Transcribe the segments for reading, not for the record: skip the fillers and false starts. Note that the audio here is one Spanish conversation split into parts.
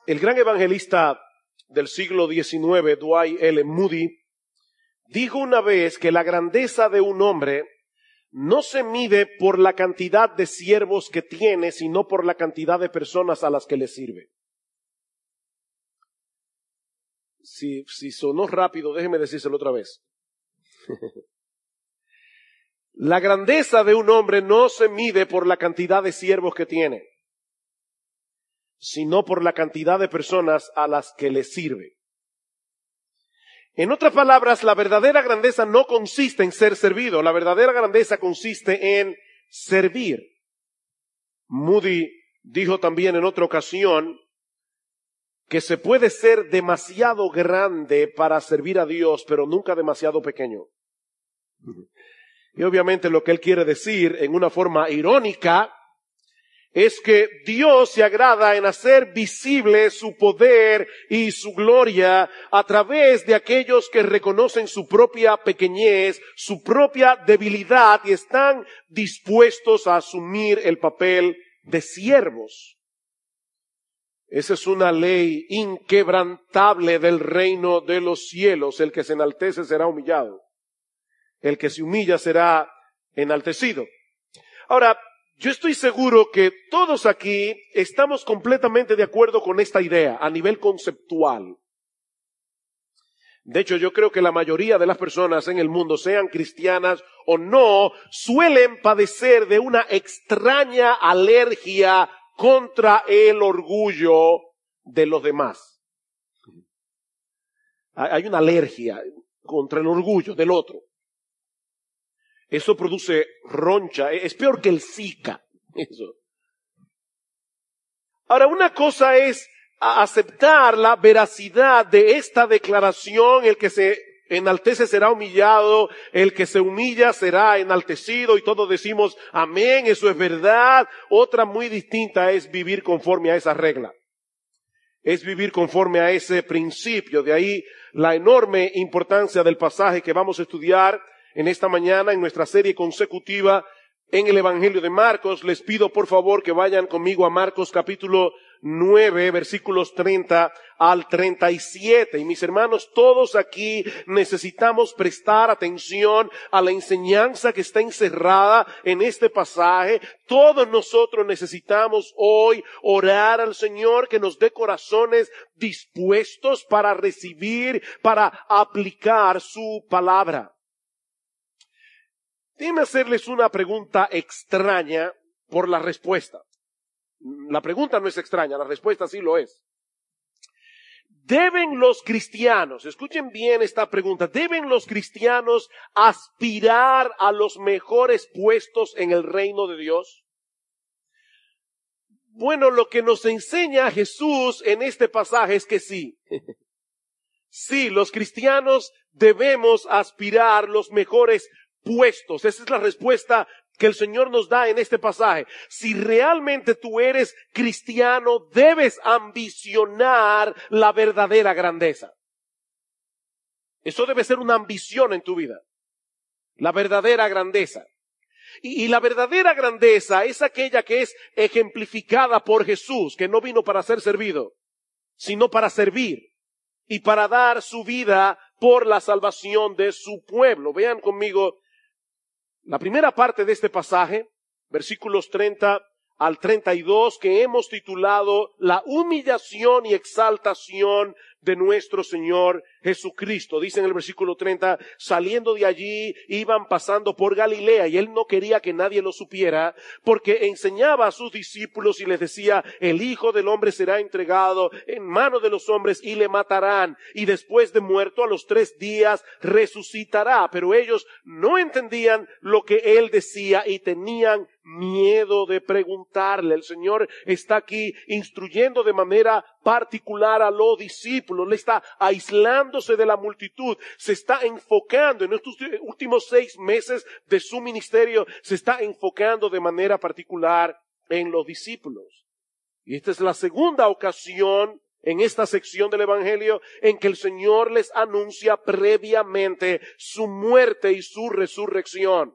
El gran evangelista del siglo XIX, Dwight L. Moody, dijo una vez que la grandeza de un hombre no se mide por la cantidad de siervos que tiene, sino por la cantidad de personas a las que le sirve. Si sonó rápido, déjeme decírselo otra vez. La grandeza de un hombre no se mide por la cantidad de siervos que tiene, sino por la cantidad de personas a las que le sirve. En otras palabras, la verdadera grandeza no consiste en ser servido, la verdadera grandeza consiste en servir. Moody dijo también en otra ocasión que se puede ser demasiado grande para servir a Dios, pero nunca demasiado pequeño. Y obviamente lo que él quiere decir en una forma irónica es que Dios se agrada en hacer visible su poder y su gloria a través de aquellos que reconocen su propia pequeñez, su propia debilidad y están dispuestos a asumir el papel de siervos. Esa es una ley inquebrantable del reino de los cielos. El que se enaltece será humillado. El que se humilla será enaltecido. Ahora, yo estoy seguro que todos aquí estamos completamente de acuerdo con esta idea a nivel conceptual. De hecho, yo creo que la mayoría de las personas en el mundo, sean cristianas o no, suelen padecer de una extraña alergia contra el orgullo de los demás. Hay una alergia contra el orgullo del otro. Eso produce roncha, es peor que el Zika. Eso. Ahora, una cosa es aceptar la veracidad de esta declaración, el que se enaltece será humillado, el que se humilla será enaltecido, y todos decimos amén, eso es verdad. Otra muy distinta es vivir conforme a esa regla. Es vivir conforme a ese principio. De ahí la enorme importancia del pasaje que vamos a estudiar en esta mañana en nuestra serie consecutiva en el Evangelio de Marcos. Les pido por favor que vayan conmigo a Marcos capítulo 9, versículos 30 al 37. Y mis hermanos, todos aquí necesitamos prestar atención a la enseñanza que está encerrada en este pasaje. Todos nosotros necesitamos hoy orar al Señor que nos dé corazones dispuestos para recibir, para aplicar su palabra. Déjenme hacerles una pregunta extraña por la respuesta. La pregunta no es extraña, la respuesta sí lo es. ¿Deben los cristianos, escuchen bien esta pregunta, deben los cristianos aspirar a los mejores puestos en el reino de Dios? Bueno, lo que nos enseña Jesús en este pasaje es que sí. Sí, los cristianos debemos aspirar los mejores puestos. Esa es la respuesta que el Señor nos da en este pasaje. Si realmente tú eres cristiano, debes ambicionar la verdadera grandeza. Eso debe ser una ambición en tu vida. La verdadera grandeza. Y la verdadera grandeza es aquella que es ejemplificada por Jesús, que no vino para ser servido, sino para servir y para dar su vida por la salvación de su pueblo. Vean conmigo la primera parte de este pasaje, versículos 30 al 32, que hemos titulado La humillación y exaltación de nuestro Señor Jesucristo. Dice en el versículo 30, saliendo de allí, iban pasando por Galilea, y él no quería que nadie lo supiera, porque enseñaba a sus discípulos y les decía, el Hijo del Hombre será entregado en manos de los hombres y le matarán, y después de muerto a los 3 días resucitará. Pero ellos no entendían lo que él decía y tenían miedo de preguntarle. El Señor está aquí instruyendo de manera particular a los discípulos, le está aislándose de la multitud, se está enfocando en estos últimos 6 meses de su ministerio, se está enfocando de manera particular en los discípulos. Y esta es la segunda ocasión en esta sección del Evangelio en que el Señor les anuncia previamente su muerte y su resurrección.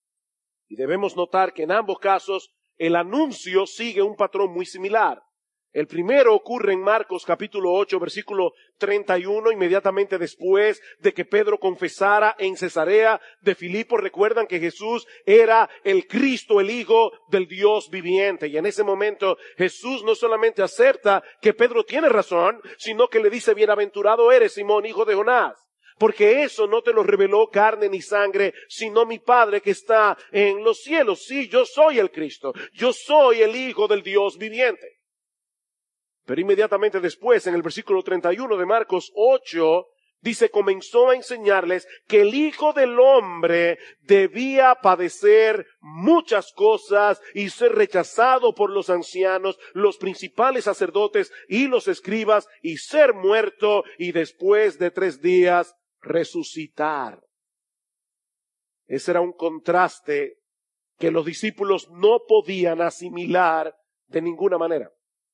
Y debemos notar que en ambos casos el anuncio sigue un patrón muy similar. El primero ocurre en Marcos capítulo 8, versículo 31, inmediatamente después de que Pedro confesara en Cesarea de Filipo. Recuerdan que Jesús era el Cristo, el Hijo del Dios viviente. Y en ese momento Jesús no solamente acepta que Pedro tiene razón, sino que le dice: bienaventurado eres, Simón, hijo de Jonás, porque eso no te lo reveló carne ni sangre, sino mi Padre que está en los cielos. Sí, yo soy el Cristo, yo soy el Hijo del Dios viviente. Pero inmediatamente después, en el versículo 31 de Marcos 8, dice: comenzó a enseñarles que el Hijo del Hombre debía padecer muchas cosas y ser rechazado por los ancianos, los principales sacerdotes y los escribas, y ser muerto, y después de 3 días resucitar. Ese era un contraste que los discípulos no podían asimilar de ninguna manera.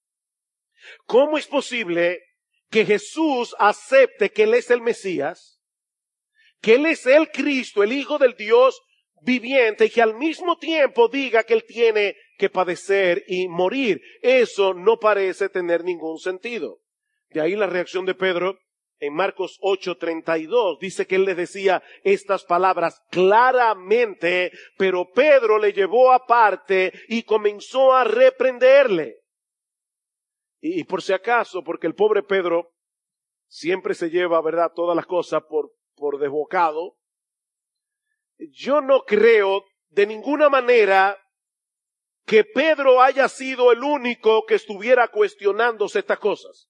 ¿Cómo es posible que Jesús acepte que Él es el Mesías, que Él es el Cristo, el Hijo del Dios viviente, y que al mismo tiempo diga que Él tiene que padecer y morir? Eso no parece tener ningún sentido. De ahí la reacción de Pedro en Marcos 8:32. Dice que Él les decía estas palabras claramente, pero Pedro le llevó aparte y comenzó a reprenderle. Y por si acaso, porque el pobre Pedro siempre se lleva, ¿verdad?, todas las cosas por desbocado. Yo no creo de ninguna manera que Pedro haya sido el único que estuviera cuestionándose estas cosas.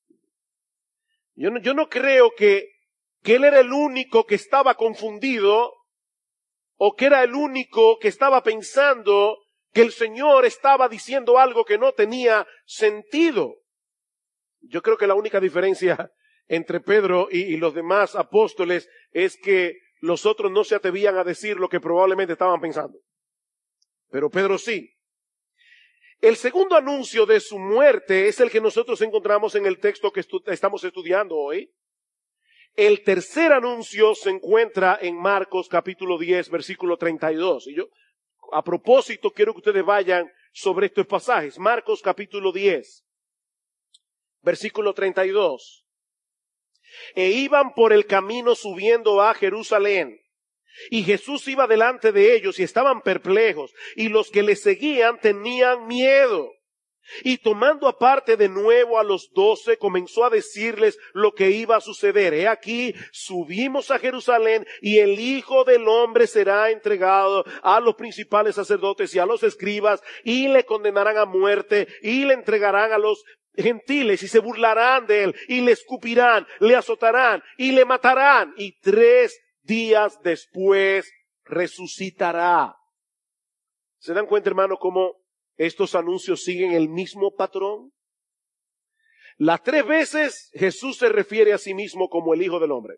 Yo no creo que él era el único que estaba confundido, o que era el único que estaba pensando que el Señor estaba diciendo algo que no tenía sentido. Yo creo que la única diferencia entre Pedro y los demás apóstoles es que los otros no se atrevían a decir lo que probablemente estaban pensando. Pero Pedro sí. El segundo anuncio de su muerte es el que nosotros encontramos en el texto que estamos estudiando hoy. El tercer anuncio se encuentra en Marcos capítulo 10, versículo 32. Y yo, a propósito, quiero que ustedes vayan sobre estos pasajes. Marcos capítulo 10. Versículo 32. E iban por el camino subiendo a Jerusalén, y Jesús iba delante de ellos, y estaban perplejos, y los que le seguían tenían miedo. Y tomando aparte de nuevo a los 12, comenzó a decirles lo que iba a suceder. He aquí, subimos a Jerusalén, y el Hijo del Hombre será entregado a los principales sacerdotes y a los escribas, y le condenarán a muerte, y le entregarán a los gentiles, y se burlarán de él, y le escupirán, le azotarán, y le matarán, y 3 días después resucitará. ¿Se dan cuenta, hermano, cómo estos anuncios siguen el mismo patrón? Las 3 veces Jesús se refiere a sí mismo como el Hijo del Hombre.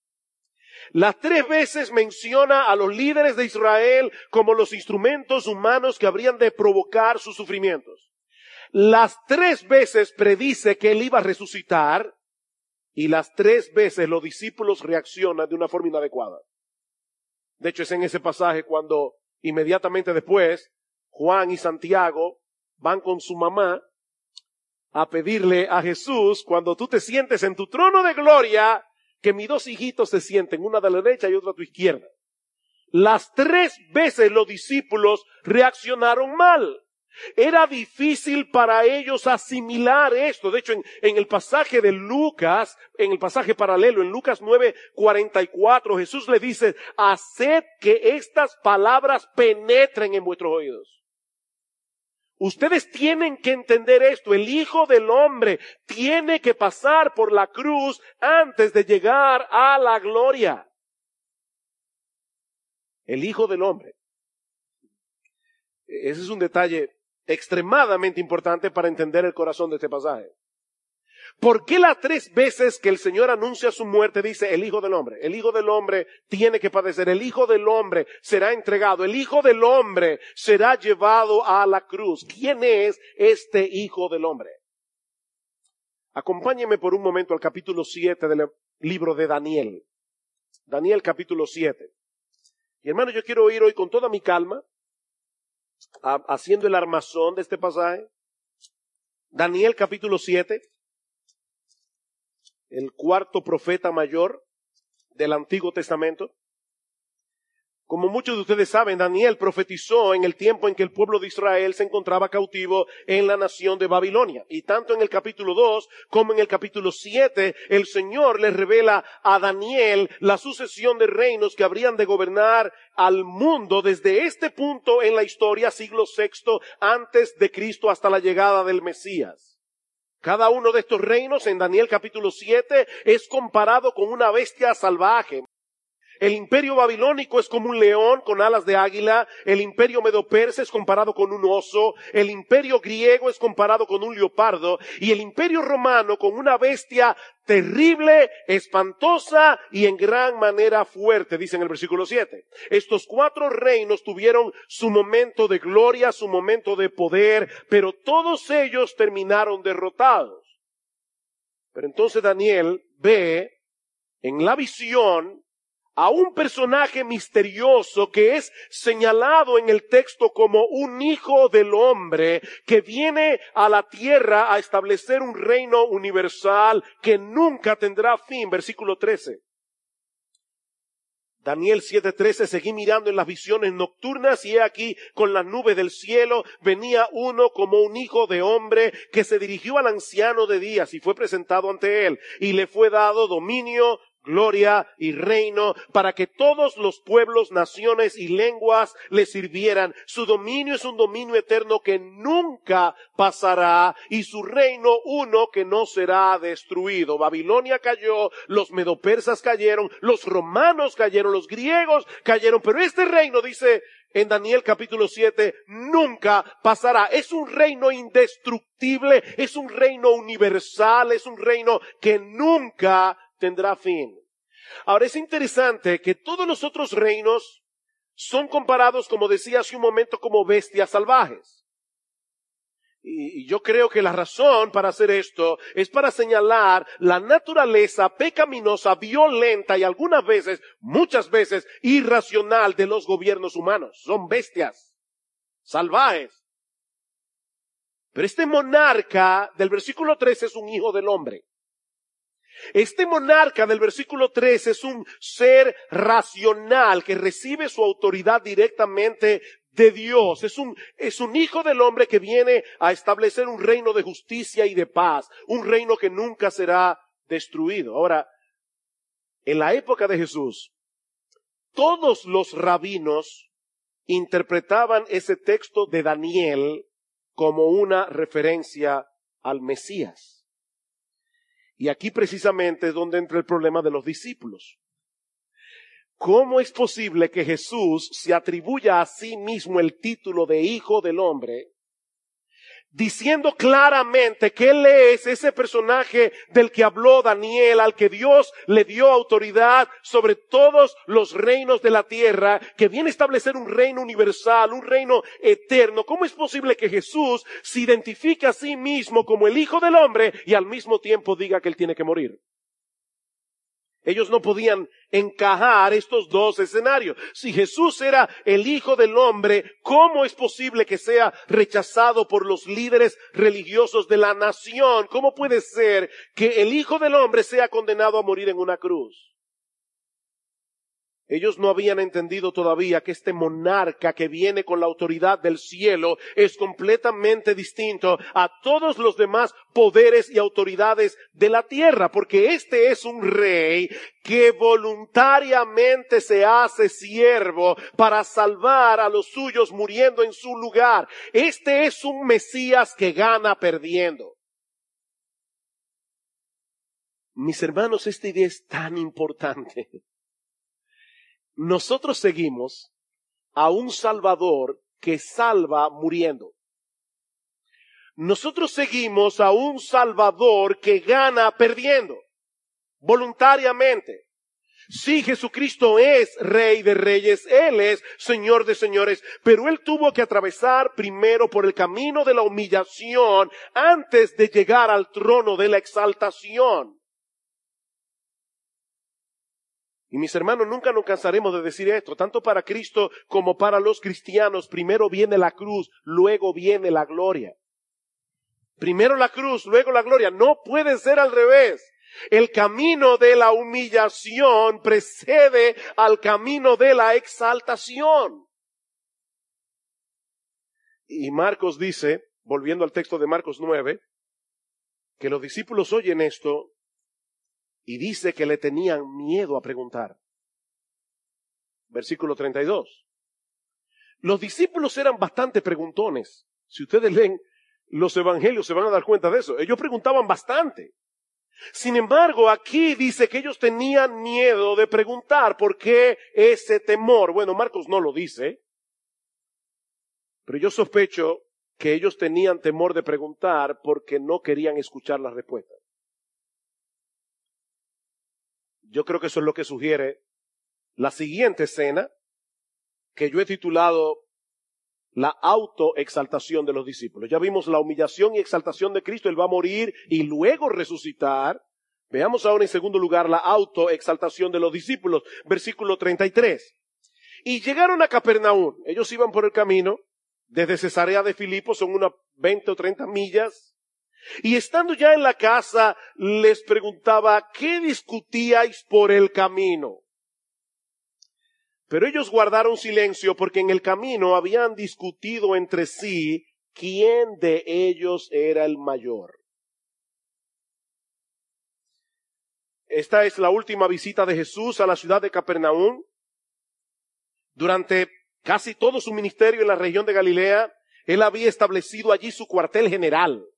Las 3 veces menciona a los líderes de Israel como los instrumentos humanos que habrían de provocar sus sufrimientos. Las 3 veces predice que Él iba a resucitar, y las 3 veces los discípulos reaccionan de una forma inadecuada. De hecho, es en ese pasaje cuando inmediatamente después Juan y Santiago van con su mamá a pedirle a Jesús: cuando tú te sientes en tu trono de gloria, que mis 2 hijitos se sienten, una a la derecha y otra a tu izquierda. Las 3 veces los discípulos reaccionaron mal. Era difícil para ellos asimilar esto. De hecho, en el pasaje de Lucas, en el pasaje paralelo, en Lucas 9:44, Jesús le dice: haced que estas palabras penetren en vuestros oídos. Ustedes tienen que entender esto. El Hijo del Hombre tiene que pasar por la cruz antes de llegar a la gloria. El Hijo del Hombre. Ese es un detalle extremadamente importante para entender el corazón de este pasaje. ¿Por qué las 3 veces que el Señor anuncia su muerte dice el Hijo del Hombre? El Hijo del Hombre tiene que padecer, el Hijo del Hombre será entregado, el Hijo del Hombre será llevado a la cruz. ¿Quién es este Hijo del Hombre? Acompáñenme por un momento al capítulo 7 del libro de Daniel. Daniel capítulo 7. Y hermano, yo quiero ir hoy con toda mi calma, haciendo el armazón de este pasaje, Daniel capítulo 7, el cuarto profeta mayor del Antiguo Testamento. Como muchos de ustedes saben, Daniel profetizó en el tiempo en que el pueblo de Israel se encontraba cautivo en la nación de Babilonia. Y tanto en el capítulo 2 como en el capítulo 7, el Señor le revela a Daniel la sucesión de reinos que habrían de gobernar al mundo desde este punto en la historia, siglo VI antes de Cristo, hasta la llegada del Mesías. Cada uno de estos reinos en Daniel capítulo 7 es comparado con una bestia salvaje. El imperio babilónico es como un león con alas de águila, el imperio medo-persa es comparado con un oso, el imperio griego es comparado con un leopardo, y el imperio romano con una bestia terrible, espantosa y en gran manera fuerte, dice en el versículo 7. Estos cuatro reinos tuvieron su momento de gloria, su momento de poder, pero todos ellos terminaron derrotados. Pero entonces Daniel ve en la visión a un personaje misterioso que es señalado en el texto como un hijo del hombre que viene a la tierra a establecer un reino universal que nunca tendrá fin. Versículo 13. Daniel 7:13, seguí mirando en las visiones nocturnas y he aquí con las nubes del cielo venía uno como un hijo de hombre que se dirigió al anciano de días y fue presentado ante él y le fue dado dominio, gloria y reino para que todos los pueblos, naciones y lenguas le sirvieran. Su dominio es un dominio eterno que nunca pasará y su reino uno que no será destruido. Babilonia cayó, los medopersas cayeron, los romanos cayeron, los griegos cayeron, pero este reino, dice en Daniel capítulo 7, nunca pasará. Es un reino indestructible, es un reino universal, es un reino que nunca tendrá fin. Ahora es interesante que todos los otros reinos son comparados, como decía hace un momento, como bestias salvajes. Y yo creo que la razón para hacer esto es para señalar la naturaleza pecaminosa, violenta y algunas veces, muchas veces, irracional de los gobiernos humanos. Son bestias salvajes. Pero este monarca del versículo 13 es un hijo del hombre. Este monarca del versículo 3 es un ser racional que recibe su autoridad directamente de Dios. Es un hijo del hombre que viene a establecer un reino de justicia y de paz, un reino que nunca será destruido. Ahora, en la época de Jesús, todos los rabinos interpretaban ese texto de Daniel como una referencia al Mesías. Y aquí precisamente es donde entra el problema de los discípulos. ¿Cómo es posible que Jesús se atribuya a sí mismo el título de Hijo del Hombre, diciendo claramente que Él es ese personaje del que habló Daniel, al que Dios le dio autoridad sobre todos los reinos de la tierra, que viene a establecer un reino universal, un reino eterno? ¿Cómo es posible que Jesús se identifique a sí mismo como el Hijo del Hombre y al mismo tiempo diga que Él tiene que morir? Ellos no podían encajar estos dos escenarios. Si Jesús era el Hijo del Hombre, ¿cómo es posible que sea rechazado por los líderes religiosos de la nación? ¿Cómo puede ser que el Hijo del Hombre sea condenado a morir en una cruz? Ellos no habían entendido todavía que este monarca que viene con la autoridad del cielo es completamente distinto a todos los demás poderes y autoridades de la tierra, porque este es un rey que voluntariamente se hace siervo para salvar a los suyos muriendo en su lugar. Este es un Mesías que gana perdiendo. Mis hermanos, esta idea es tan importante. Nosotros seguimos a un Salvador que salva muriendo. Nosotros seguimos a un Salvador que gana perdiendo, voluntariamente. Sí, Jesucristo es Rey de Reyes, Él es Señor de Señores, pero Él tuvo que atravesar primero por el camino de la humillación antes de llegar al trono de la exaltación. Y mis hermanos, nunca nos cansaremos de decir esto, tanto para Cristo como para los cristianos. Primero viene la cruz, luego viene la gloria. Primero la cruz, luego la gloria. No puede ser al revés. El camino de la humillación precede al camino de la exaltación. Y Marcos dice, volviendo al texto de Marcos 9, que los discípulos oyen esto y dice que le tenían miedo a preguntar. Versículo 32. Los discípulos eran bastante preguntones. Si ustedes leen los evangelios se van a dar cuenta de eso. Ellos preguntaban bastante. Sin embargo, aquí dice que ellos tenían miedo de preguntar. ¿Por qué ese temor? Bueno, Marcos no lo dice, pero yo sospecho que ellos tenían temor de preguntar porque no querían escuchar las respuestas. Yo creo que eso es lo que sugiere la siguiente escena, que yo he titulado la autoexaltación de los discípulos. Ya vimos la humillación y exaltación de Cristo. Él va a morir y luego resucitar. Veamos ahora en segundo lugar la autoexaltación de los discípulos. Versículo 33. Y llegaron a Capernaum. Ellos iban por el camino. Desde Cesarea de Filipo son unas 20 o 30 millas. Y estando ya en la casa, les preguntaba, ¿qué discutíais por el camino? Pero ellos guardaron silencio porque en el camino habían discutido entre sí quién de ellos era el mayor. Esta es la última visita de Jesús a la ciudad de Capernaum. Durante casi todo su ministerio en la región de Galilea, él había establecido allí su cuartel general.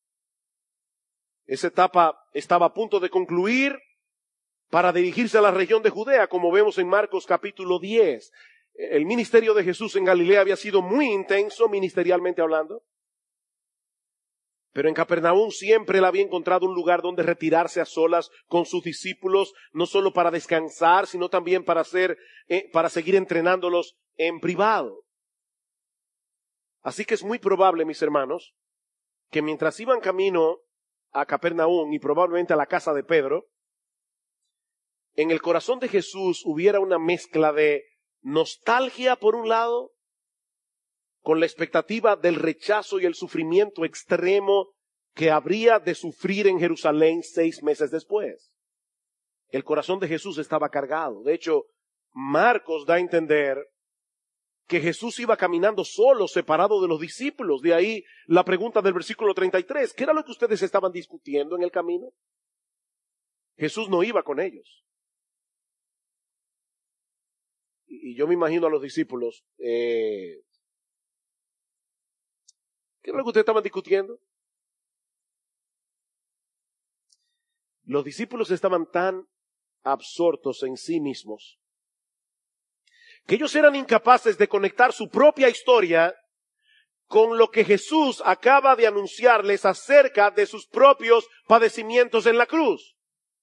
Esa etapa estaba a punto de concluir para dirigirse a la región de Judea, como vemos en Marcos capítulo 10. El ministerio de Jesús en Galilea había sido muy intenso, ministerialmente hablando. Pero en Capernaum siempre él había encontrado un lugar donde retirarse a solas con sus discípulos, no solo para descansar, sino también para seguir entrenándolos en privado. Así que es muy probable, mis hermanos, que mientras iban camino a Capernaum y probablemente a la casa de Pedro, en el corazón de Jesús hubiera una mezcla de nostalgia por un lado, con la expectativa del rechazo y el sufrimiento extremo que habría de sufrir en Jerusalén 6 meses después. El corazón de Jesús estaba cargado. De hecho, Marcos da a entender que Jesús iba caminando solo, separado de los discípulos. De ahí la pregunta del versículo 33. ¿Qué era lo que ustedes estaban discutiendo en el camino? Jesús no iba con ellos. Y yo me imagino a los discípulos, ¿qué era lo que ustedes estaban discutiendo? Los discípulos estaban tan absortos en sí mismos que ellos eran incapaces de conectar su propia historia con lo que Jesús acaba de anunciarles acerca de sus propios padecimientos en la cruz.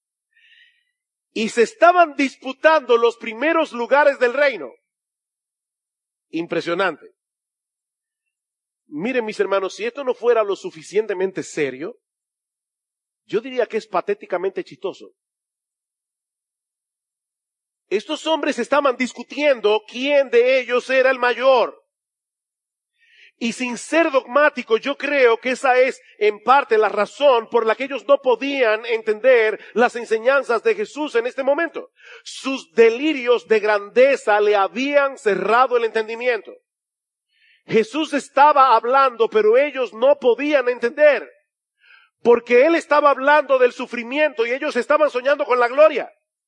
Y se estaban disputando los primeros lugares del reino. Impresionante. Miren, mis hermanos, si esto no fuera lo suficientemente serio, yo diría que es patéticamente chistoso. Estos hombres estaban discutiendo quién de ellos era el mayor. Y sin ser dogmático, yo creo que esa es en parte la razón por la que ellos no podían entender las enseñanzas de Jesús en este momento. Sus delirios de grandeza le habían cerrado el entendimiento. Jesús estaba hablando, pero ellos no podían entender. Porque Él estaba hablando del sufrimiento y ellos estaban soñando con la gloria.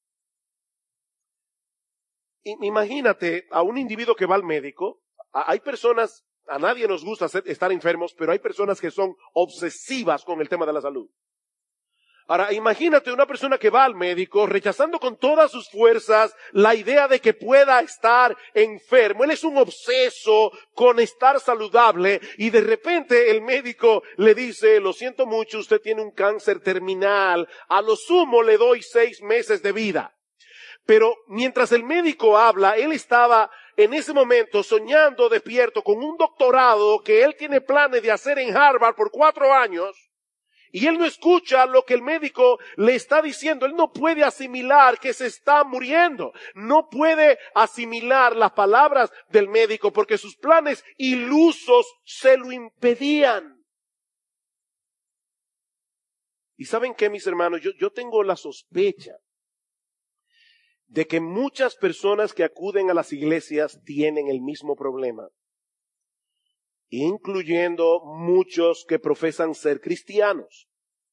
Imagínate a un individuo que va al médico. Hay personas, a nadie nos gusta estar enfermos, pero hay personas que son obsesivas con el tema de la salud. Ahora, imagínate una persona que va al médico rechazando con todas sus fuerzas la idea de que pueda estar enfermo. Él es un obseso con estar saludable y de repente el médico le dice, lo siento mucho, usted tiene un cáncer terminal, a lo sumo le doy 6 meses de vida. Pero mientras el médico habla, él estaba en ese momento soñando despierto con un doctorado que él tiene planes de hacer en Harvard por 4 años. Y él no escucha lo que el médico le está diciendo. Él no puede asimilar que se está muriendo. No puede asimilar las palabras del médico porque sus planes ilusos se lo impedían. Y ¿saben qué, mis hermanos? Yo tengo la sospecha de que muchas personas que acuden a las iglesias tienen el mismo problema, incluyendo muchos que profesan ser cristianos.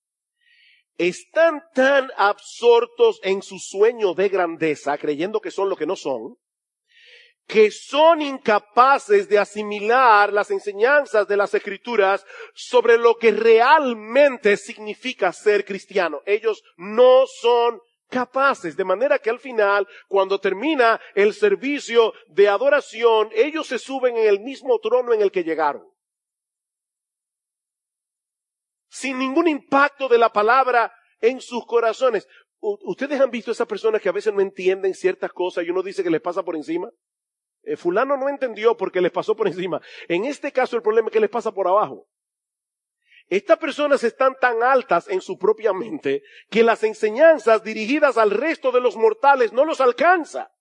Están tan absortos en su sueño de grandeza, creyendo que son lo que no son, que son incapaces de asimilar las enseñanzas de las Escrituras sobre lo que realmente significa ser cristiano. Ellos no son capaces, de manera que al final, cuando termina el servicio de adoración, ellos se suben en el mismo trono en el que llegaron, sin ningún impacto de la palabra en sus corazones. ¿Ustedes han visto esas personas que a veces no entienden ciertas cosas y uno dice que les pasa por encima? Fulano no entendió porque les pasó por encima. En este caso el problema es que les pasa por abajo. Estas personas están tan altas en su propia mente que las enseñanzas dirigidas al resto de los mortales no los alcanza.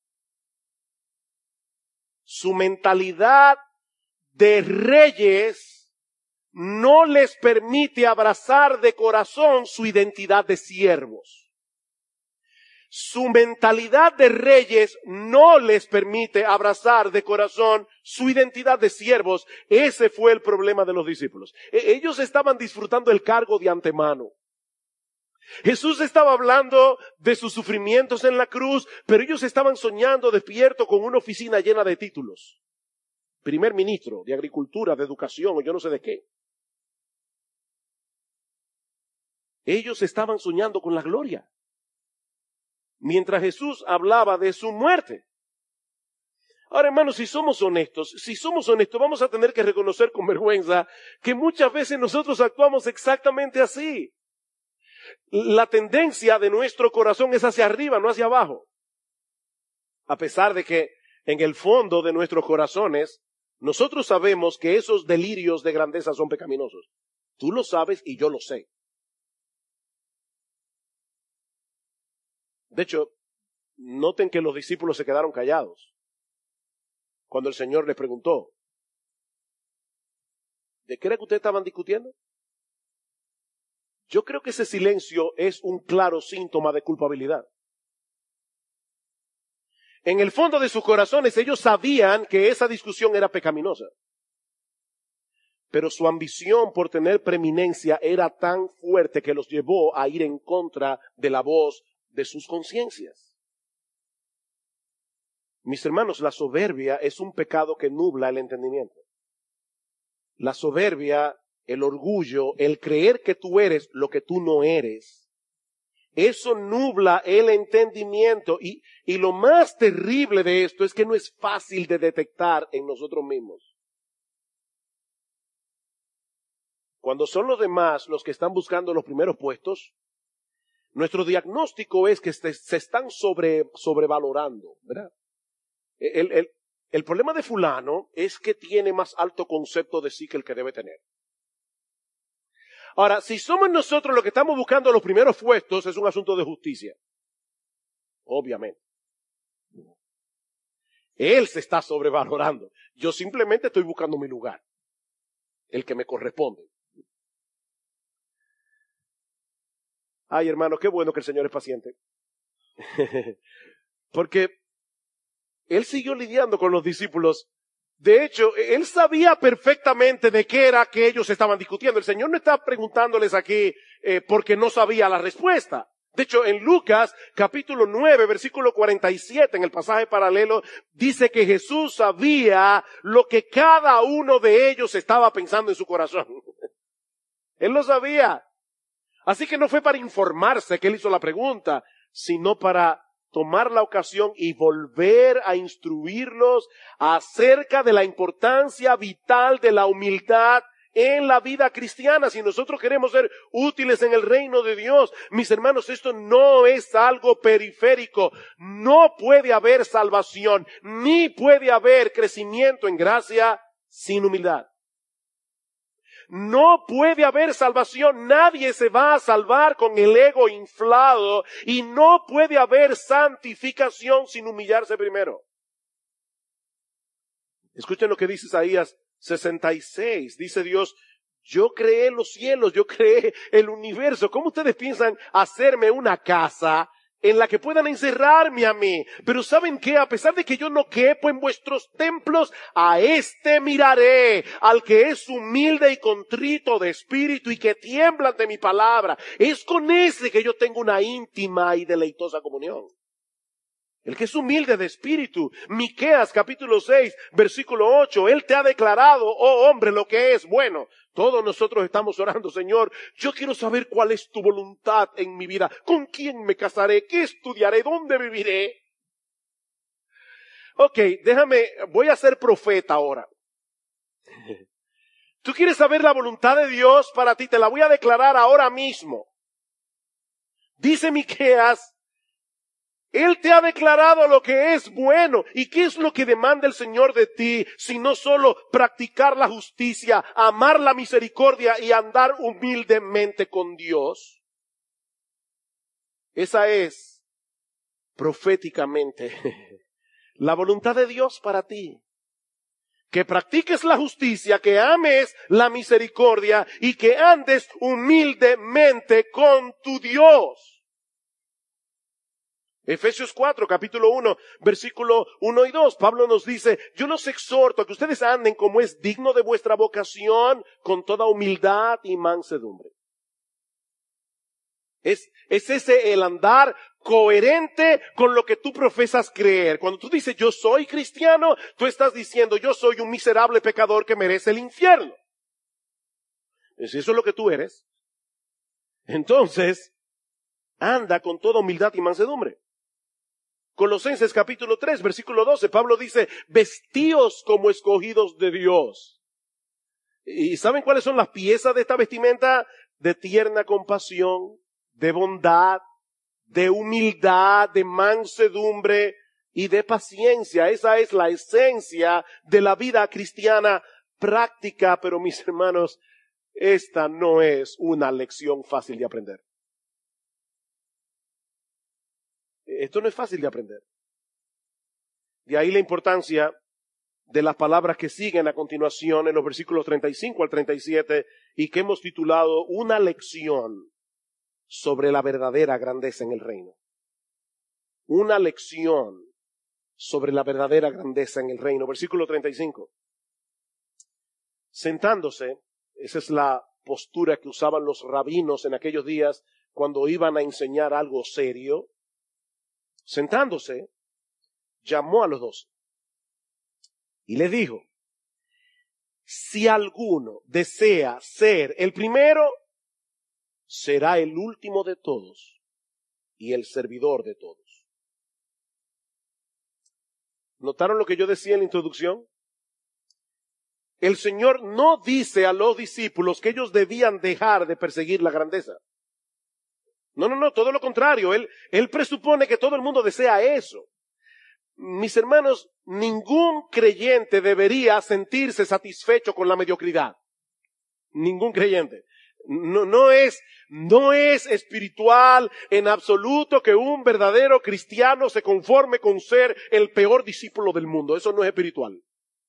Su mentalidad de reyes no les permite abrazar de corazón su identidad de siervos. Su mentalidad de reyes no les permite abrazar de corazón su identidad de siervos. Ese fue el problema de los discípulos. Ellos estaban disfrutando el cargo de antemano. Jesús estaba hablando de sus sufrimientos en la cruz, pero ellos estaban soñando despierto con una oficina llena de títulos. Primer ministro, de agricultura, de educación, o yo no sé de qué. Ellos estaban soñando con la gloria, mientras Jesús hablaba de su muerte. Ahora, hermanos, si somos honestos, vamos a tener que reconocer con vergüenza que muchas veces nosotros actuamos exactamente así. La tendencia de nuestro corazón es hacia arriba, no hacia abajo. A pesar de que en el fondo de nuestros corazones, nosotros sabemos que esos delirios de grandeza son pecaminosos. Tú lo sabes y yo lo sé. De hecho, noten que los discípulos se quedaron callados cuando el Señor les preguntó, ¿de qué era que ustedes estaban discutiendo? Yo creo que ese silencio es un claro síntoma de culpabilidad. En el fondo de sus corazones ellos sabían que esa discusión era pecaminosa, pero su ambición por tener preeminencia era tan fuerte que los llevó a ir en contra de la voz de sus conciencias. Mis hermanos, la soberbia es un pecado que nubla el entendimiento. La soberbia, el orgullo, el creer que tú eres lo que tú no eres, eso nubla el entendimiento. Y lo más terrible de esto es que no es fácil de detectar en nosotros mismos. Cuando son los demás los que están buscando los primeros puestos, nuestro diagnóstico es que se están sobrevalorando, ¿verdad? El problema de fulano es que tiene más alto concepto de sí que el que debe tener. Ahora, si somos nosotros los que estamos buscando los primeros puestos, es un asunto de justicia. Obviamente. Él se está sobrevalorando. Yo simplemente estoy buscando mi lugar, el que me corresponde. Ay, hermano, qué bueno que el Señor es paciente. Porque Él siguió lidiando con los discípulos. De hecho, Él sabía perfectamente de qué era que ellos estaban discutiendo. El Señor no está preguntándoles aquí porque no sabía la respuesta. De hecho, en Lucas, capítulo 9, versículo 47, en el pasaje paralelo, dice que Jesús sabía lo que cada uno de ellos estaba pensando en su corazón. Él lo sabía. Así que no fue para informarse que él hizo la pregunta, sino para tomar la ocasión y volver a instruirlos acerca de la importancia vital de la humildad en la vida cristiana. Si nosotros queremos ser útiles en el reino de Dios, mis hermanos, esto no es algo periférico. No puede haber salvación, ni puede haber crecimiento en gracia sin humildad. No puede haber salvación, nadie se va a salvar con el ego inflado, y no puede haber santificación sin humillarse primero. Escuchen lo que dice Isaías 66, dice Dios, Yo creé los cielos, yo creé el universo. ¿Cómo ustedes piensan hacerme una casa en la que puedan encerrarme a mí? Pero ¿saben qué? A pesar de que yo no quepo en vuestros templos, a este miraré, al que es humilde y contrito de espíritu y que tiembla ante mi palabra. Es con ese que yo tengo una íntima y deleitosa comunión. El que es humilde de espíritu. Miqueas capítulo 6, versículo 8. Él te ha declarado, oh hombre, lo que es bueno. Todos nosotros estamos orando, Señor, yo quiero saber cuál es tu voluntad en mi vida. ¿Con quién me casaré? ¿Qué estudiaré? ¿Dónde viviré? Ok, voy a ser profeta ahora. ¿Tú quieres saber la voluntad de Dios para ti? Te la voy a declarar ahora mismo. Dice Miqueas, Él te ha declarado lo que es bueno. ¿Y qué es lo que demanda el Señor de ti? Sino solo practicar la justicia, amar la misericordia y andar humildemente con Dios. Esa es proféticamente la voluntad de Dios para ti. Que practiques la justicia, que ames la misericordia y que andes humildemente con tu Dios. Efesios 4, capítulo 1, versículo 1 y 2, Pablo nos dice, yo los exhorto a que ustedes anden como es digno de vuestra vocación, con toda humildad y mansedumbre. Es ese el andar coherente con lo que tú profesas creer. Cuando tú dices yo soy cristiano, tú estás diciendo yo soy un miserable pecador que merece el infierno. Si eso es lo que tú eres, entonces anda con toda humildad y mansedumbre. Colosenses capítulo 3, versículo 12, Pablo dice, vestíos como escogidos de Dios. ¿Y saben cuáles son las piezas de esta vestimenta? De tierna compasión, de bondad, de humildad, de mansedumbre y de paciencia. Esa es la esencia de la vida cristiana práctica, pero mis hermanos, esta no es una lección fácil de aprender. Esto no es fácil de aprender. De ahí la importancia de las palabras que siguen a continuación en los versículos 35 al 37 y que hemos titulado una lección sobre la verdadera grandeza en el reino. Una lección sobre la verdadera grandeza en el reino. Versículo 35. Sentándose, esa es la postura que usaban los rabinos en aquellos días cuando iban a enseñar algo serio. Sentándose, llamó a los 12 y les dijo, si alguno desea ser el primero, será el último de todos y el servidor de todos. ¿Notaron lo que yo decía en la introducción? El Señor no dice a los discípulos que ellos debían dejar de perseguir la grandeza. No, todo lo contrario. Él presupone que todo el mundo desea eso. Mis hermanos, ningún creyente debería sentirse satisfecho con la mediocridad. Ningún creyente. No es espiritual en absoluto que un verdadero cristiano se conforme con ser el peor discípulo del mundo. Eso no es espiritual.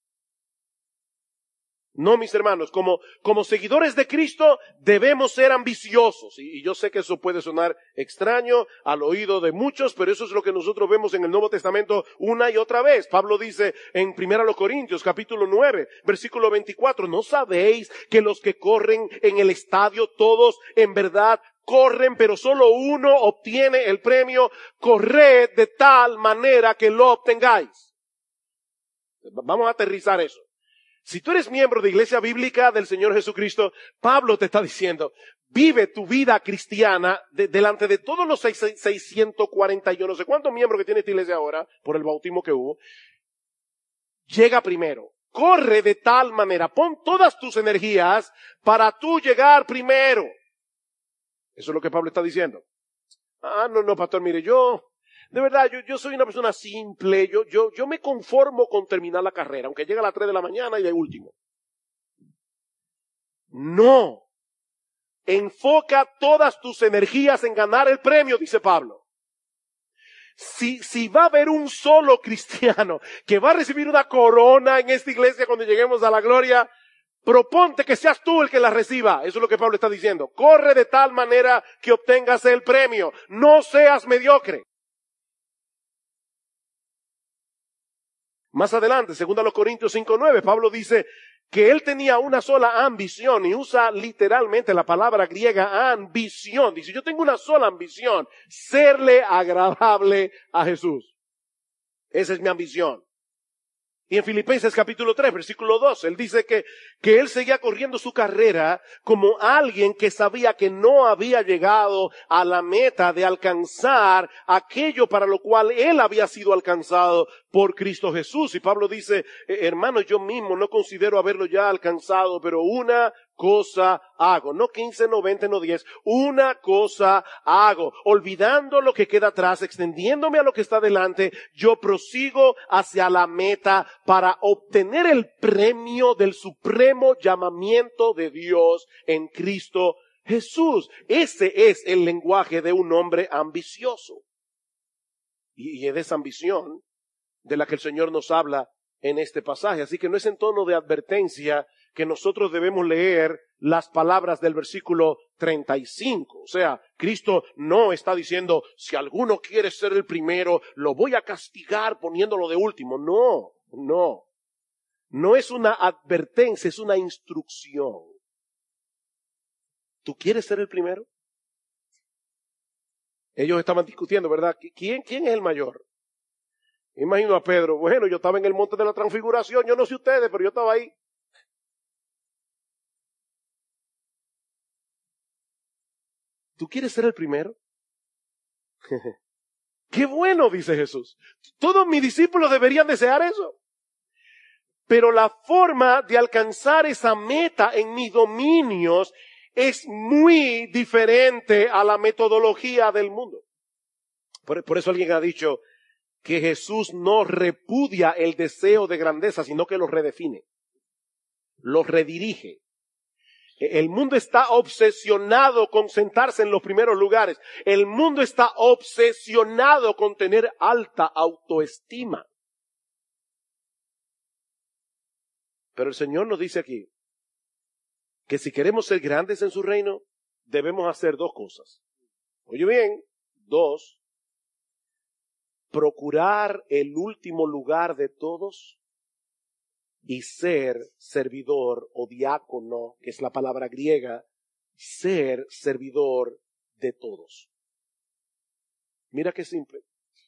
No, mis hermanos, como seguidores de Cristo debemos ser ambiciosos. Y yo sé que eso puede sonar extraño al oído de muchos, pero eso es lo que nosotros vemos en el Nuevo Testamento una y otra vez. Pablo dice en 1 Corintios capítulo 9, versículo 24, ¿no sabéis que los que corren en el estadio todos en verdad corren, pero solo uno obtiene el premio? Corred de tal manera que lo obtengáis. Vamos a aterrizar eso. Si tú eres miembro de Iglesia Bíblica del Señor Jesucristo, Pablo te está diciendo, vive tu vida cristiana delante de todos los 640, yo no sé cuántos miembros que tiene esta iglesia ahora, por el bautismo que hubo. Llega primero, corre de tal manera, pon todas tus energías para tú llegar primero. Eso es lo que Pablo está diciendo. No, pastor, mire, de verdad, yo soy una persona simple, yo me conformo con terminar la carrera, aunque llegue a las 3 de la mañana y de último. No. Enfoca todas tus energías en ganar el premio, dice Pablo. Si va a haber un solo cristiano que va a recibir una corona en esta iglesia cuando lleguemos a la gloria, Proponte que seas tú el que la reciba. Eso es lo que Pablo está diciendo. Corre de tal manera que obtengas el premio. No seas mediocre. Más adelante, 2 Corintios 5:9, Pablo dice que él tenía una sola ambición y usa literalmente la palabra griega ambición. Dice, yo tengo una sola ambición, serle agradable a Jesús. Esa es mi ambición. Y en Filipenses capítulo 3, versículo 2, él dice que él seguía corriendo su carrera como alguien que sabía que no había llegado a la meta de alcanzar aquello para lo cual él había sido alcanzado por Cristo Jesús. Y Pablo dice, hermano, yo mismo no considero haberlo ya alcanzado, pero una cosa hago. No 15, no 20, no 10. Una cosa hago. Olvidando lo que queda atrás, extendiéndome a lo que está delante, yo prosigo hacia la meta para obtener el premio del supremo llamamiento de Dios en Cristo Jesús. Ese es el lenguaje de un hombre ambicioso. Y es de esa ambición de la que el Señor nos habla en este pasaje. Así que no es en tono de advertencia que nosotros debemos leer las palabras del versículo 35. O sea, Cristo no está diciendo, si alguno quiere ser el primero, lo voy a castigar poniéndolo de último. No, no. No es una advertencia, es una instrucción. ¿Tú quieres ser el primero? Ellos estaban discutiendo, ¿verdad? ¿Quién es el mayor? Imagino a Pedro, bueno, yo estaba en el monte de la transfiguración, yo no sé ustedes, pero yo estaba ahí. ¿Tú quieres ser el primero? ¡Qué bueno!, dice Jesús. Todos mis discípulos deberían desear eso. Pero la forma de alcanzar esa meta en mis dominios es muy diferente a la metodología del mundo. Por eso alguien ha dicho que Jesús no repudia el deseo de grandeza, sino que lo redefine, lo redirige. El mundo está obsesionado con sentarse en los primeros lugares. El mundo está obsesionado con tener alta autoestima. Pero el Señor nos dice aquí que si queremos ser grandes en su reino, debemos hacer dos cosas. Oye bien, dos. Procurar el último lugar de todos y ser servidor o diácono, que es la palabra griega, ser servidor de todos. Mira qué simple.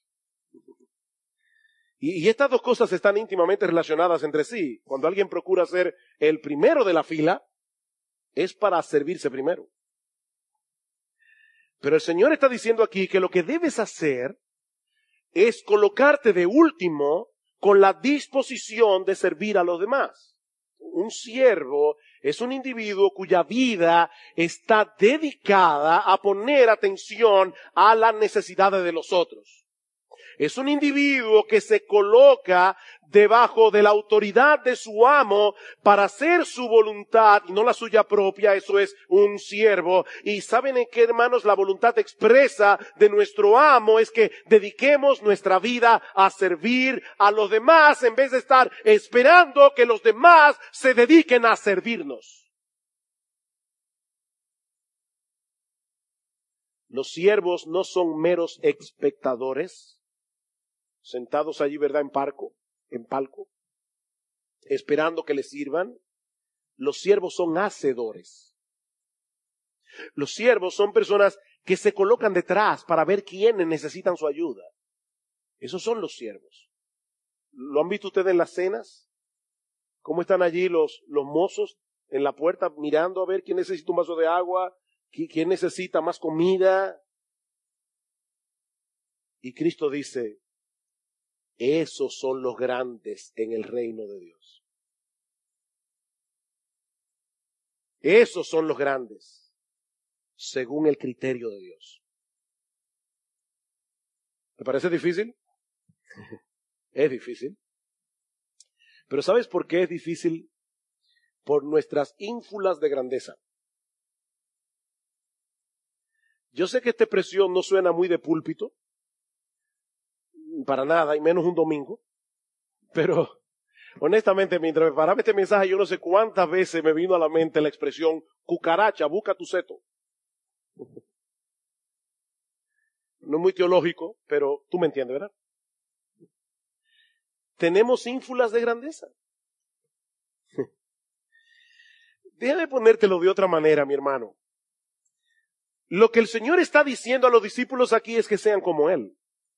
Y estas dos cosas están íntimamente relacionadas entre sí. Cuando alguien procura ser el primero de la fila, es para servirse primero. Pero el Señor está diciendo aquí que lo que debes hacer es colocarte de último con la disposición de servir a los demás. Un siervo es un individuo cuya vida está dedicada a poner atención a las necesidades de los otros. Es un individuo que se coloca debajo de la autoridad de su amo para hacer su voluntad y no la suya propia. Eso es un siervo. Y ¿saben en qué, hermanos? La voluntad expresa de nuestro amo es que dediquemos nuestra vida a servir a los demás en vez de estar esperando que los demás se dediquen a servirnos. Los siervos no son meros espectadores, sentados allí, ¿verdad?, en palco, esperando que les sirvan. Los siervos son hacedores. Los siervos son personas que se colocan detrás para ver quiénes necesitan su ayuda. Esos son los siervos. ¿Lo han visto ustedes en las cenas? ¿Cómo están allí los mozos en la puerta mirando a ver quién necesita un vaso de agua, quién necesita más comida? Y Cristo dice, esos son los grandes en el reino de Dios. Esos son los grandes, según el criterio de Dios. ¿Te parece difícil? Es difícil. Pero ¿sabes por qué es difícil? Por nuestras ínfulas de grandeza. Yo sé que esta expresión no suena muy de púlpito, para nada, y menos un domingo, pero Honestamente, mientras preparaba este mensaje, yo no sé cuántas veces me vino a la mente la expresión cucaracha, busca tu seto. No es muy teológico, pero tú me entiendes, ¿verdad? Tenemos ínfulas de grandeza. Déjame ponértelo de otra manera, mi hermano. Lo que el Señor está diciendo a los discípulos aquí es que sean como Él.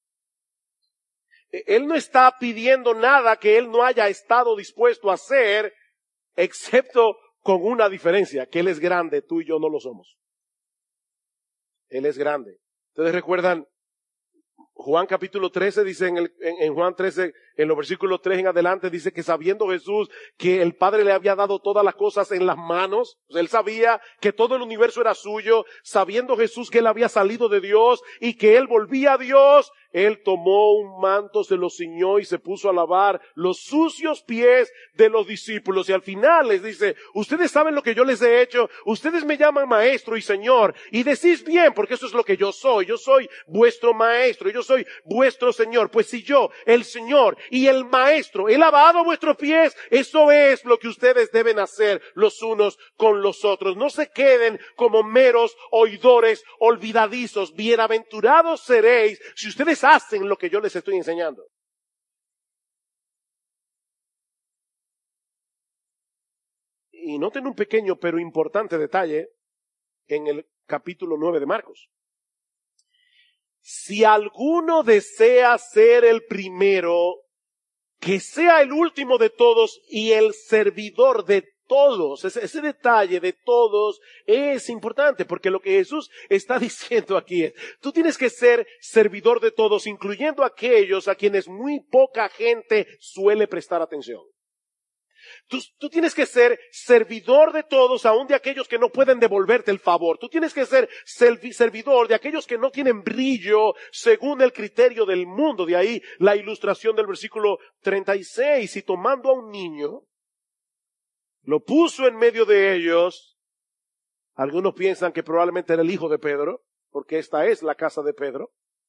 Él no está pidiendo nada que Él no haya estado dispuesto a hacer, excepto con una diferencia, que Él es grande, tú y yo no lo somos. Él es grande. Ustedes recuerdan, Juan capítulo 13 dice en Juan 13, en los versículos 3 en adelante, dice que sabiendo Jesús que el Padre le había dado todas las cosas en las manos, él sabía que todo el universo era suyo, sabiendo Jesús que él había salido de Dios y que él volvía a Dios, él tomó un manto, se lo ciñó y se puso a lavar los sucios pies de los discípulos. Y al final les dice, ustedes saben lo que yo les he hecho, ustedes me llaman maestro y señor, y decís bien, porque eso es lo que yo soy vuestro maestro, yo soy vuestro señor. Pues si yo, el Señor y el maestro, he lavado vuestros pies, eso es lo que ustedes deben hacer los unos con los otros. No se queden como meros oidores olvidadizos. Bienaventurados seréis si ustedes hacen lo que yo les estoy enseñando. Y noten un pequeño pero importante detalle en el capítulo 9 de Marcos. Si alguno desea ser el primero, que sea el último de todos y el servidor de todos. Ese detalle de todos es importante, porque lo que Jesús está diciendo aquí es, tú tienes que ser servidor de todos, incluyendo aquellos a quienes muy poca gente suele prestar atención. Tú tienes que ser servidor de todos, aun de aquellos que no pueden devolverte el favor. Tú tienes que ser servidor de aquellos que no tienen brillo según el criterio del mundo. De ahí la ilustración del versículo 36. Y tomando a un niño, lo puso en medio de ellos. Algunos piensan que probablemente era el hijo de Pedro, porque esta es la casa de Pedro.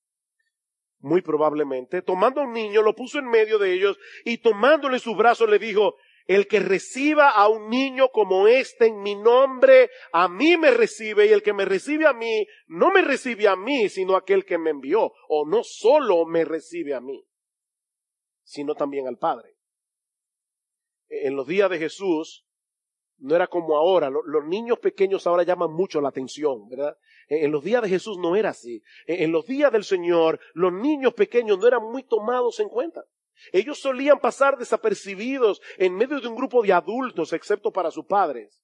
Muy probablemente. Tomando a un niño, lo puso en medio de ellos y tomándole en sus brazos le dijo, el que reciba a un niño como este en mi nombre, a mí me recibe, y el que me recibe a mí, no me recibe a mí, sino a aquel que me envió. O no solo me recibe a mí, sino también al Padre. En los días de Jesús, no era como ahora. Los niños pequeños ahora llaman mucho la atención, ¿verdad? En los días de Jesús no era así. En los días del Señor, los niños pequeños no eran muy tomados en cuenta. Ellos solían pasar desapercibidos en medio de un grupo de adultos, excepto para sus padres.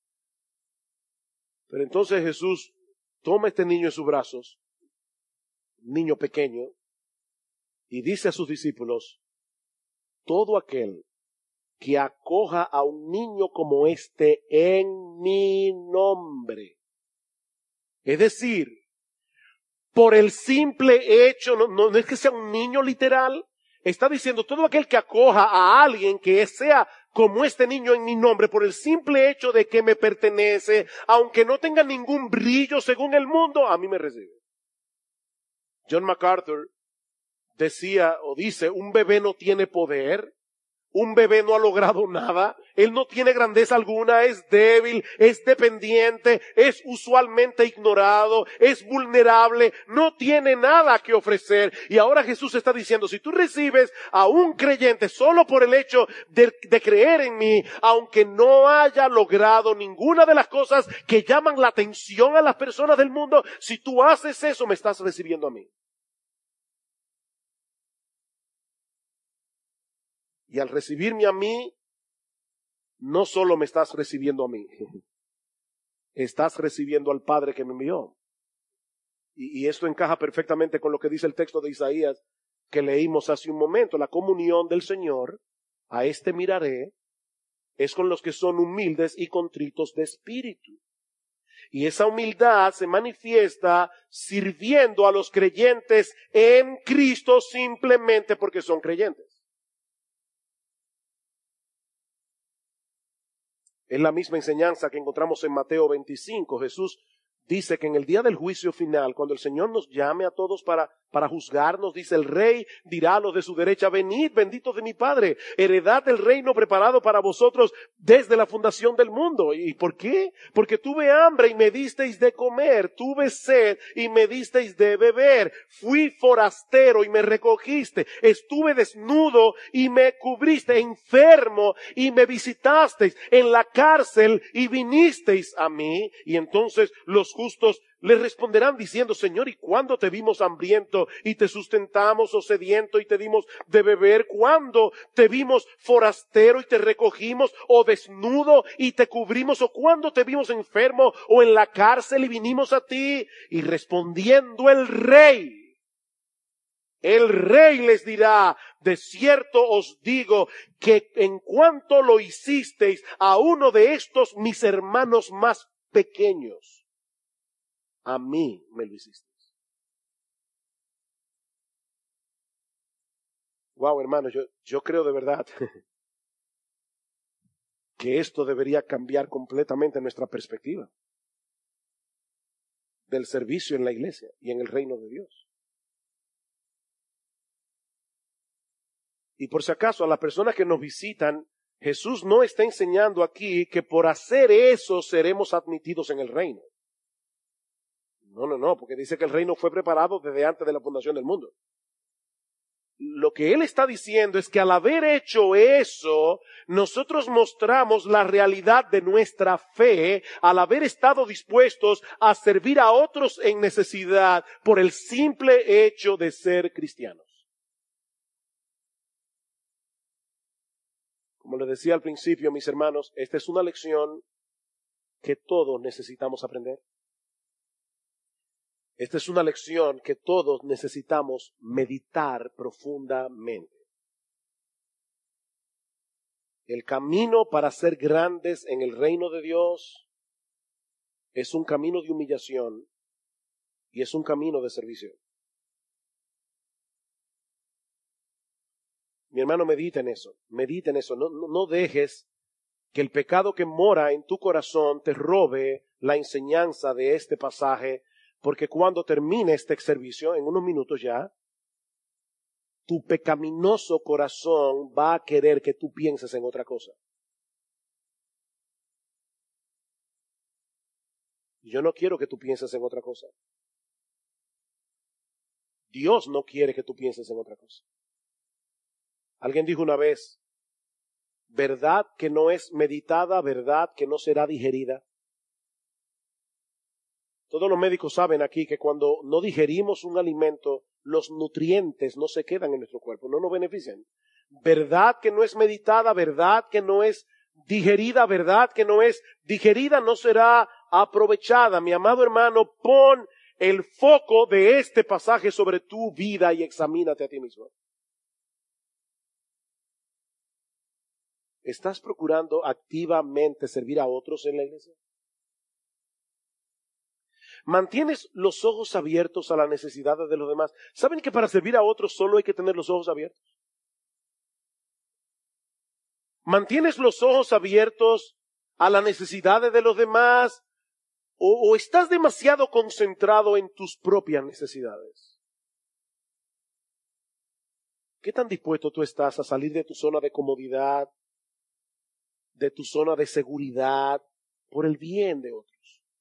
Pero entonces Jesús toma a este niño en sus brazos, niño pequeño, y dice a sus discípulos, todo aquel que acoja a un niño como este en mi nombre. Es decir, por el simple hecho, no es que sea un niño literal, está diciendo todo aquel que acoja a alguien que sea como este niño en mi nombre, por el simple hecho de que me pertenece, aunque no tenga ningún brillo según el mundo, a mí me recibe. John MacArthur decía o dice, un bebé no tiene poder, un bebé no ha logrado nada, él no tiene grandeza alguna, es débil, es dependiente, es usualmente ignorado, es vulnerable, no tiene nada que ofrecer. Y ahora Jesús está diciendo, si tú recibes a un creyente solo por el hecho de creer en mí, aunque no haya logrado ninguna de las cosas que llaman la atención a las personas del mundo, si tú haces eso, me estás recibiendo a mí. Y al recibirme a mí, no solo me estás recibiendo a mí, estás recibiendo al Padre que me envió. Y esto encaja perfectamente con lo que dice el texto de Isaías que leímos hace un momento. La comunión del Señor, a este miraré, es con los que son humildes y contritos de espíritu. Y esa humildad se manifiesta sirviendo a los creyentes en Cristo simplemente porque son creyentes. Es la misma enseñanza que encontramos en Mateo 25. Jesús dice que en el día del juicio final, cuando el Señor nos llame a todos para juzgarnos, dice, el rey dirá a los de su derecha, venid, benditos de mi Padre, heredad del reino preparado para vosotros desde la fundación del mundo. ¿Y por qué? Porque tuve hambre y me disteis de comer, tuve sed y me disteis de beber, fui forastero y me recogiste, estuve desnudo y me cubriste, enfermo y me visitasteis, en la cárcel y vinisteis a mí. Y entonces los justos le responderán diciendo, Señor, ¿y cuándo te vimos hambriento y te sustentamos, o sediento y te dimos de beber? ¿Cuándo te vimos forastero y te recogimos, o desnudo y te cubrimos? ¿O cuándo te vimos enfermo o en la cárcel y vinimos a ti? Y respondiendo el rey les dirá, de cierto os digo que en cuanto lo hicisteis a uno de estos mis hermanos más pequeños, a mí me lo hicisteis. Wow, hermano, yo creo de verdad que esto debería cambiar completamente nuestra perspectiva del servicio en la iglesia y en el reino de Dios. Y por si acaso, a las personas que nos visitan, Jesús no está enseñando aquí que por hacer eso seremos admitidos en el reino. No, porque dice que el reino fue preparado desde antes de la fundación del mundo. Lo que él está diciendo es que al haber hecho eso, nosotros mostramos la realidad de nuestra fe, al haber estado dispuestos a servir a otros en necesidad por el simple hecho de ser cristianos. Como les decía al principio, mis hermanos, esta es una lección que todos necesitamos aprender. Esta es una lección que todos necesitamos meditar profundamente. El camino para ser grandes en el reino de Dios es un camino de humillación y es un camino de servicio. Mi hermano, medita en eso. No dejes que el pecado que mora en tu corazón te robe la enseñanza de este pasaje, porque cuando termine este servicio, en unos minutos ya, tu pecaminoso corazón va a querer que tú pienses en otra cosa. Yo no quiero que tú pienses en otra cosa. Dios no quiere que tú pienses en otra cosa. Alguien dijo una vez, verdad que no es meditada, verdad que no será digerida. Todos los médicos saben aquí que cuando no digerimos un alimento, los nutrientes no se quedan en nuestro cuerpo, no nos benefician. Verdad que no es meditada, verdad que no es digerida, verdad que no es digerida, no será aprovechada. Mi amado hermano, pon el foco de este pasaje sobre tu vida y examínate a ti mismo. ¿Estás procurando activamente servir a otros en la iglesia? ¿Mantienes los ojos abiertos a las necesidades de los demás? ¿Saben que para servir a otros solo hay que tener los ojos abiertos? ¿Mantienes los ojos abiertos a las necesidades de los demás? ¿O estás demasiado concentrado en tus propias necesidades? ¿Qué tan dispuesto tú estás a salir de tu zona de comodidad, de tu zona de seguridad, por el bien de otros?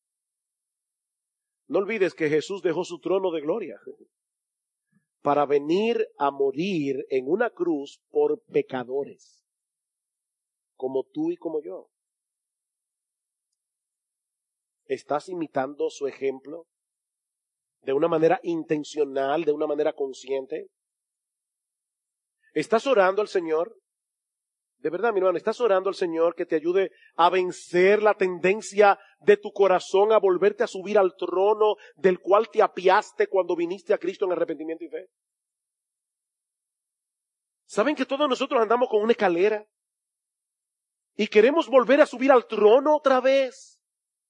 No olvides que Jesús dejó su trono de gloria para venir a morir en una cruz por pecadores, como tú y como yo. ¿Estás imitando su ejemplo de una manera intencional, de una manera consciente? ¿Estás orando al Señor? De verdad, mi hermano, ¿estás orando al Señor que te ayude a vencer la tendencia de tu corazón a volverte a subir al trono del cual te apiaste cuando viniste a Cristo en arrepentimiento y fe? ¿Saben que todos nosotros andamos con una escalera y queremos volver a subir al trono otra vez?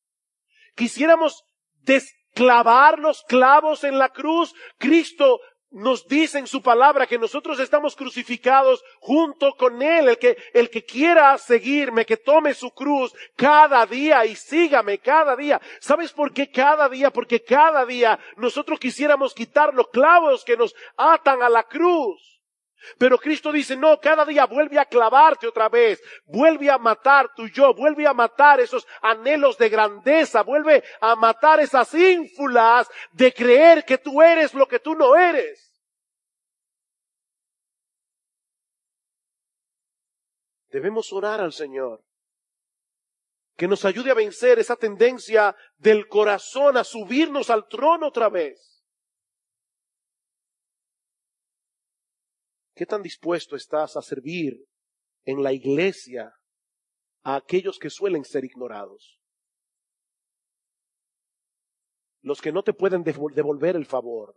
Quisiéramos desclavar los clavos en la cruz. Cristo nos dice en su palabra que nosotros estamos crucificados junto con Él. El que quiera seguirme, que tome su cruz cada día y sígame cada día. ¿Sabes por qué cada día? Porque cada día nosotros quisiéramos quitar los clavos que nos atan a la cruz. Pero Cristo dice, no, cada día vuelve a clavarte otra vez, vuelve a matar tu yo, vuelve a matar esos anhelos de grandeza, vuelve a matar esas ínfulas de creer que tú eres lo que tú no eres. Debemos orar al Señor, que nos ayude a vencer esa tendencia del corazón a subirnos al trono otra vez. ¿Qué tan dispuesto estás a servir en la iglesia a aquellos que suelen ser ignorados? Los que no te pueden devolver el favor.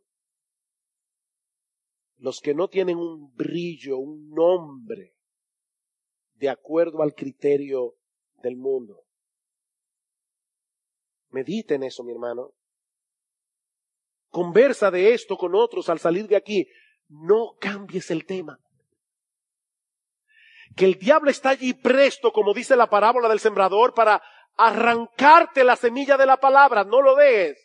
Los que no tienen un brillo, un nombre, de acuerdo al criterio del mundo. Medita en eso, mi hermano. Conversa de esto con otros al salir de aquí. No cambies el tema. Que el diablo está allí presto, como dice la parábola del sembrador, para arrancarte la semilla de la palabra. No lo dejes.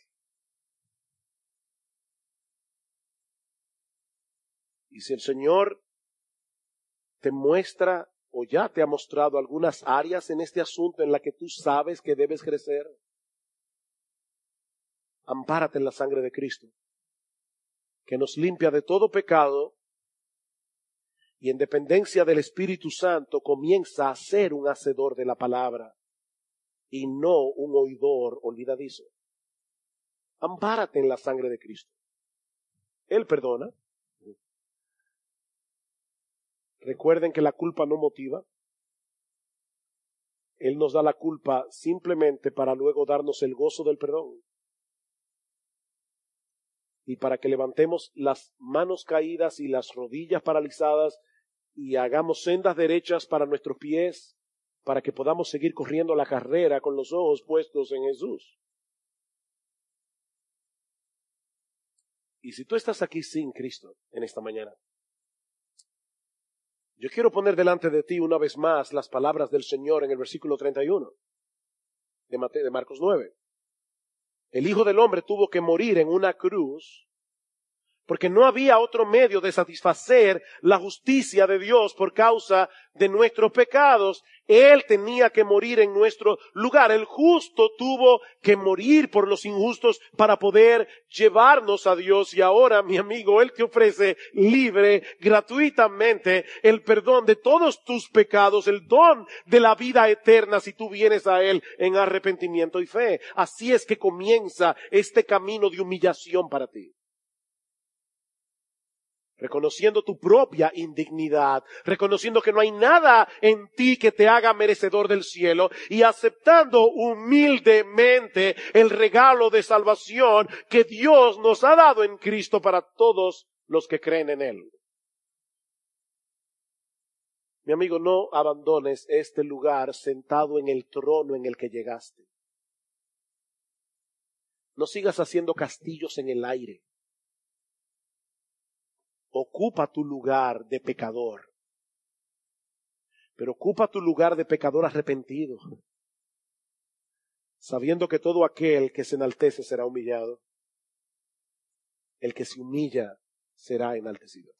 Y si el Señor te muestra o ya te ha mostrado algunas áreas en este asunto en las que tú sabes que debes crecer, ampárate en la sangre de Cristo, que nos limpia de todo pecado y en dependencia del Espíritu Santo comienza a ser un hacedor de la palabra y no un oidor olvidadizo. Ampárate en la sangre de Cristo. Él perdona. Recuerden que la culpa no motiva. Él nos da la culpa simplemente para luego darnos el gozo del perdón. Y para que levantemos las manos caídas y las rodillas paralizadas y hagamos sendas derechas para nuestros pies, para que podamos seguir corriendo la carrera con los ojos puestos en Jesús. Y si tú estás aquí sin Cristo en esta mañana, yo quiero poner delante de ti una vez más las palabras del Señor en el versículo 31 de Marcos 9. El Hijo del Hombre tuvo que morir en una cruz porque no había otro medio de satisfacer la justicia de Dios por causa de nuestros pecados. Él tenía que morir en nuestro lugar. El justo tuvo que morir por los injustos para poder llevarnos a Dios. Y ahora, mi amigo, Él te ofrece libre, gratuitamente, el perdón de todos tus pecados, el don de la vida eterna si tú vienes a Él en arrepentimiento y fe. Así es que comienza este camino de humillación para ti. Reconociendo tu propia indignidad, reconociendo que no hay nada en ti que te haga merecedor del cielo y aceptando humildemente el regalo de salvación que Dios nos ha dado en Cristo para todos los que creen en Él. Mi amigo, no abandones este lugar sentado en el trono en el que llegaste. No sigas haciendo castillos en el aire. Ocupa tu lugar de pecador, pero ocupa tu lugar de pecador arrepentido, sabiendo que todo aquel que se enaltece será humillado, el que se humilla será enaltecido.